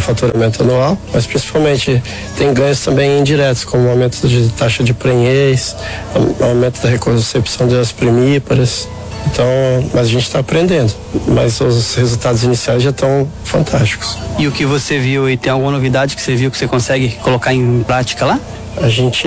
faturamento anual, mas principalmente tem ganhos também indiretos, como o aumento de taxa de prenhez, aumento da reconcepção das primíparas. Então, mas a gente está aprendendo, mas os resultados iniciais já estão fantásticos. E o que você viu, e tem alguma novidade que você viu que você consegue colocar em prática lá? A gente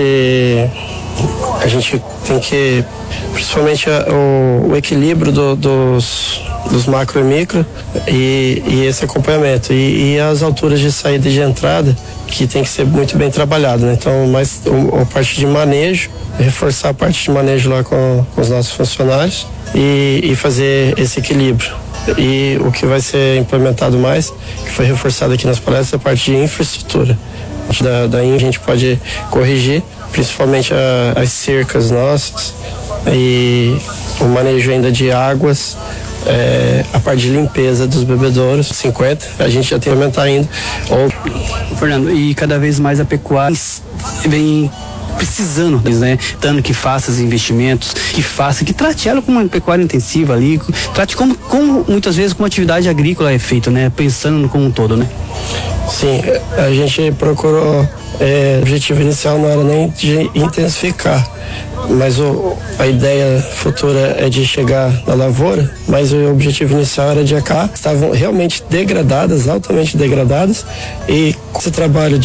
tem que, principalmente o equilíbrio dos macro e micro e esse acompanhamento e as alturas de saída e de entrada, que tem que ser muito bem trabalhado, né? Então, mais a parte de manejo, reforçar a parte de manejo lá com os nossos funcionários e fazer esse equilíbrio. E o que vai ser implementado mais, que foi reforçado aqui nas palestras, é a parte de infraestrutura. Daí a gente pode corrigir, principalmente as cercas nossas e o manejo ainda de águas, a parte de limpeza dos bebedouros, 50, a gente já tem que aumentar ainda. Fernando, e cada vez mais a pecuária vem precisando, né? Tanto que faça os investimentos, que trate ela como uma pecuária intensiva ali, trate como muitas vezes como atividade agrícola é feito, né? Pensando como um todo, né? Sim, a gente procurou, o objetivo inicial não era nem de intensificar, mas a ideia futura é de chegar na lavoura, mas o objetivo inicial era de cá, estavam realmente degradadas, altamente degradadas, e esse trabalho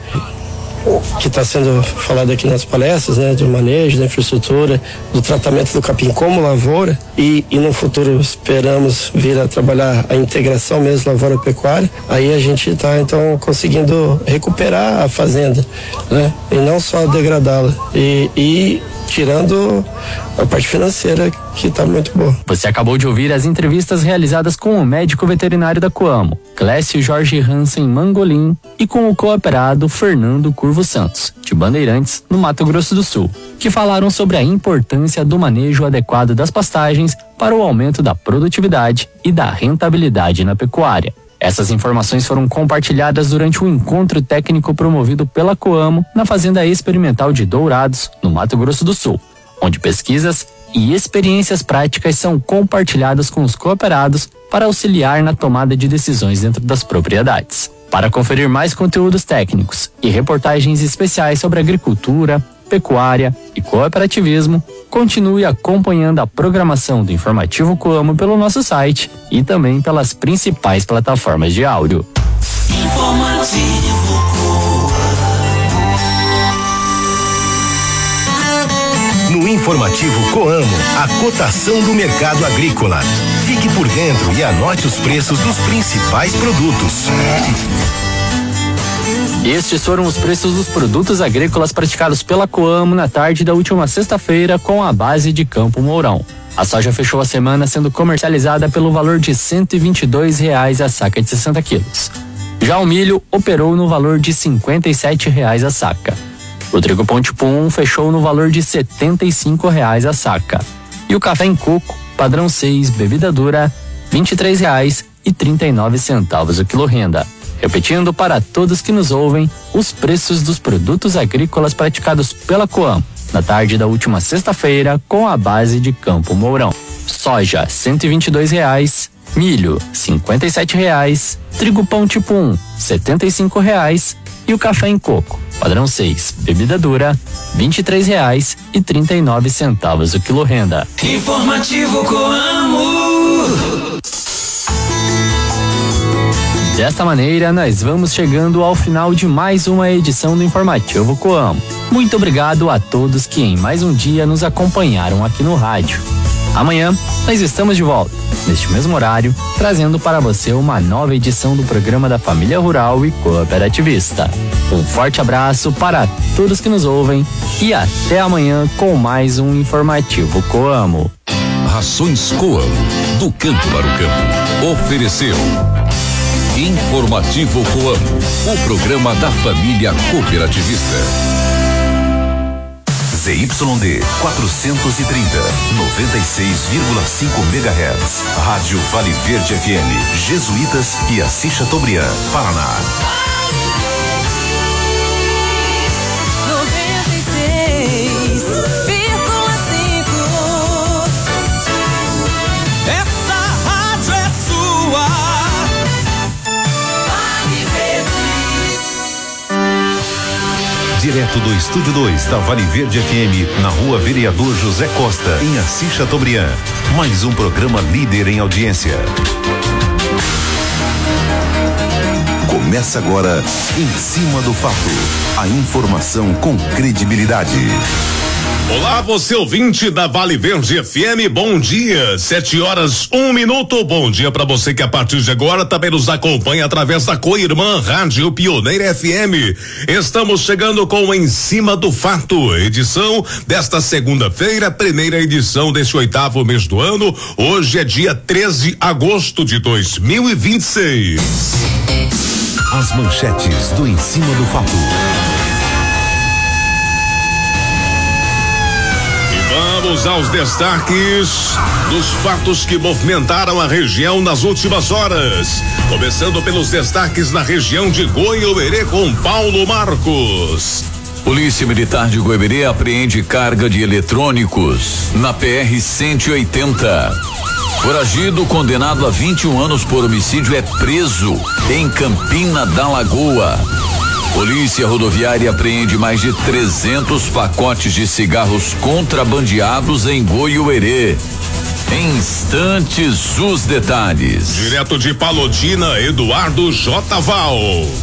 que está sendo falado aqui nas palestras, né, do manejo, da infraestrutura, do tratamento do capim como lavoura e no futuro esperamos vir a trabalhar a integração mesmo lavoura-pecuária, aí a gente está então conseguindo recuperar a fazenda, né, e não só degradá-la e tirando a parte financeira, que está muito boa. Você acabou de ouvir as entrevistas realizadas com o médico veterinário da Coamo, Clécio Jorge Hansen Mangolin, e com o cooperado Fernando Curvo Santos, de Bandeirantes, no Mato Grosso do Sul, que falaram sobre a importância do manejo adequado das pastagens para o aumento da produtividade e da rentabilidade na pecuária. Essas informações foram compartilhadas durante um encontro técnico promovido pela Coamo na Fazenda Experimental de Dourados, no Mato Grosso do Sul, onde pesquisas e experiências práticas são compartilhadas com os cooperados para auxiliar na tomada de decisões dentro das propriedades. Para conferir mais conteúdos técnicos e reportagens especiais sobre agricultura, pecuária e cooperativismo, continue acompanhando a programação do Informativo Coamo pelo nosso site e também pelas principais plataformas de áudio. Informativo No Informativo Coamo, a cotação do mercado agrícola. Fique por dentro e anote os preços dos principais produtos. Estes foram os preços dos produtos agrícolas praticados pela Coamo na tarde da última sexta-feira com a base de Campo Mourão. A soja fechou a semana sendo comercializada pelo valor de R$ 122 a saca de 60 quilos. Já o milho operou no valor de R$ 57 a saca. O trigo pão tipo 1 fechou no valor de R$ 75 a saca. E o café em coco, padrão 6, bebida dura, R$ 23,39 o quilo renda. Repetindo para todos que nos ouvem, os preços dos produtos agrícolas praticados pela Coamo na tarde da última sexta-feira com a base de Campo Mourão. Soja, R$ 122, milho, R$ 57, trigo pão tipo 1, R$ 75 e o café em coco, padrão 6, bebida dura, R$ 23,39 o quilo renda. Informativo Coamo. Desta maneira, nós vamos chegando ao final de mais uma edição do Informativo Coamo. Muito obrigado a todos que em mais um dia nos acompanharam aqui no rádio. Amanhã, nós estamos de volta, neste mesmo horário, trazendo para você uma nova edição do programa da Família Rural e Cooperativista. Um forte abraço para todos que nos ouvem e até amanhã com mais um Informativo Coamo. Rações Coamo, do campo para o campo. Ofereceu Informativo Coamo, o programa da família cooperativista. ZYD 430, 96,5 MHz. Rádio Vale Verde FM, Jesuítas e Assis Chateaubriand, Paraná. Essa rádio é sua. Vale Verde. Direto do Estúdio 2 da Vale Verde FM, na Rua Vereador José Costa, em Assis Chateaubriand. Mais um programa líder em audiência. Começa agora, Em Cima do Fato. A informação com credibilidade. Olá, você ouvinte da Vale Verde FM, bom dia, 7h01. Bom dia para você que a partir de agora também nos acompanha através da Coirmã Rádio Pioneira FM. Estamos chegando com Em Cima do Fato, edição desta segunda-feira, primeira edição deste 8º mês do ano. Hoje é dia 13 de agosto de 2026. As manchetes do Em Cima do Fato. Vamos aos destaques dos fatos que movimentaram a região nas últimas horas. Começando pelos destaques na região de Goiuerê com Paulo Marcos. Polícia Militar de Goiuerê apreende carga de eletrônicos na PR-180. Foragido condenado a 21 anos por homicídio é preso em Campina da Lagoa. Polícia Rodoviária apreende mais de 300 pacotes de cigarros contrabandeados em Goiuerê. Em instantes, os detalhes. Direto de Palotina, Eduardo J. Val.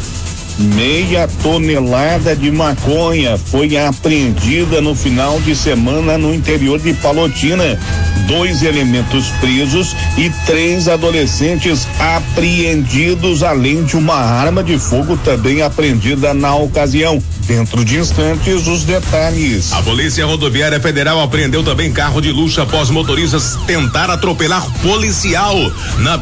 Meia tonelada de maconha foi apreendida no final de semana no interior de Palotina. 2 elementos presos e 3 adolescentes apreendidos, além de uma arma de fogo também apreendida na ocasião. Dentro de instantes, os detalhes. A Polícia Rodoviária Federal apreendeu também carro de luxo após motoristas tentar atropelar policial na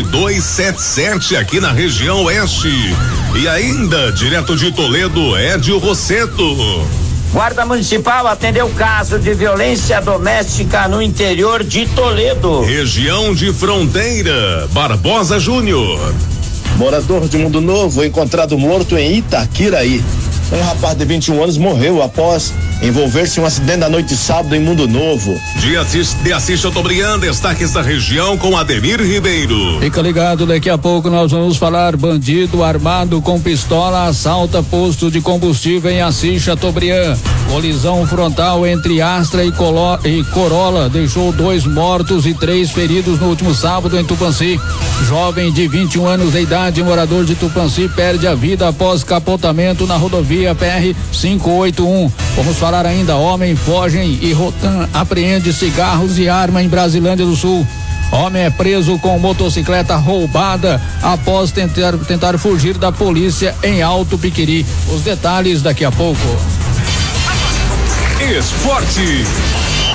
BR-277 aqui na região oeste. E ainda, direto de Toledo, Edio Rosseto. Guarda Municipal atendeu caso de violência doméstica no interior de Toledo. Região de Fronteira, Barbosa Júnior. Morador de Mundo Novo encontrado morto em Itaquiraí. Um rapaz de 21 anos morreu após envolver-se em um acidente na noite de sábado em Mundo Novo. De Assis Chateaubriand, destaques da região com Ademir Ribeiro. Fica ligado, daqui a pouco nós vamos falar: bandido armado com pistola assalta posto de combustível em Assis Chateaubriand. Colisão frontal entre Astra e Corolla deixou 2 mortos e 3 feridos no último sábado em Tupanci. Jovem de 21 anos de idade, morador de Tupanci, perde a vida após capotamento na rodovia PR-581. Vamos falar ainda: homem foge e Rotan apreende cigarros e arma em Brasilândia do Sul. Homem é preso com motocicleta roubada após tentar fugir da polícia em Alto Piquiri. Os detalhes daqui a pouco. Esporte.